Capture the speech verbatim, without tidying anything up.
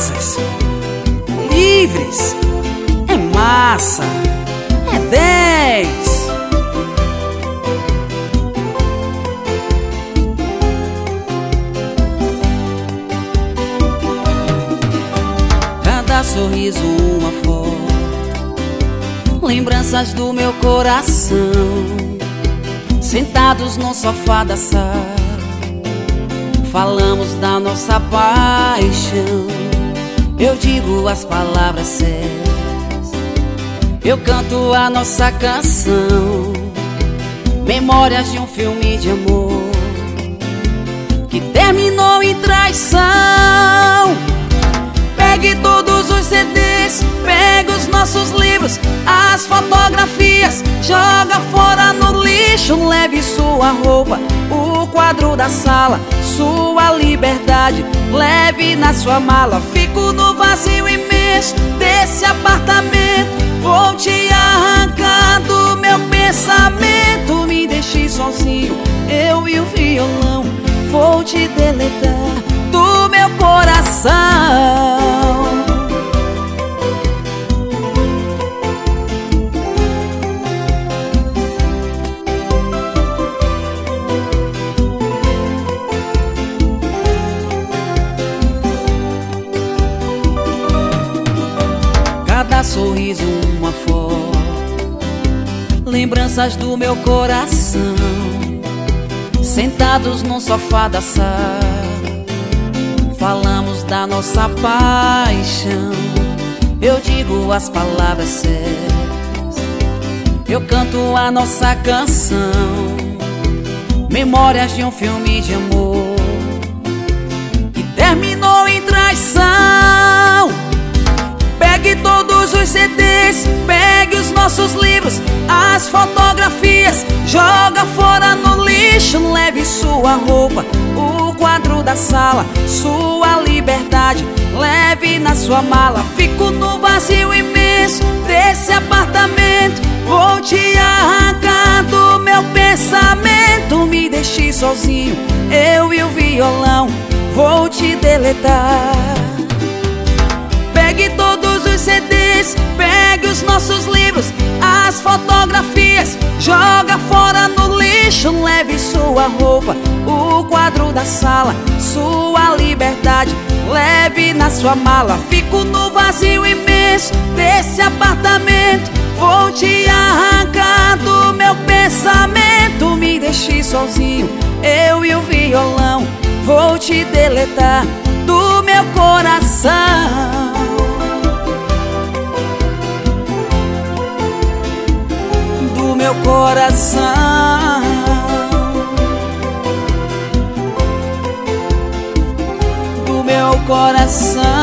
asas, livres, é massa, é dez. Cada sorriso uma foto, lembranças do meu coração. Sentados no sofá da sala, falamos da nossa paixão. Eu digo as palavras certas, eu canto a nossa canção. Memórias de um filme de amor que terminou em traição. Pegue todos os C Ds, pegue os nossos livros, as fotografias, joga fora no lixo. Leve sua roupa, o quadro da sala, sua liberdade, leve na sua mala. Fico no vazio imenso desse apartamento, vou te arrancar do meu pensamento. Me deixe sozinho, eu e o violão, vou te deletar do meu coração. Cada sorriso uma foto, lembranças do meu coração. Sentados no sofá da sala, falamos da nossa paixão. Eu digo as palavras certas, eu canto a nossa canção. Memórias de um filme de amor que terminou em traição. Pegue todos os C Ds, pegue os nossos livros, as fotografias, joga fora no lixo. Leve sua roupa, o quadro da sala, sua liberdade, leve na sua mala. Fico no vazio imenso desse apartamento, vou te arrancar do meu pensamento. Me deixe sozinho, eu e o violão, vou te deletar. Pegue todos os C Ds, pegue os nossos livros, as fotografias, joga fora no lixo. Leve sua roupa, o quadro da sala, sua liberdade, leve na sua mala. Fico no vazio imenso desse apartamento, vou te arrancar do meu pensamento. Me deixe sozinho, eu e o violão, vou te deletar do meu coração. Do meu coração, do meu coração.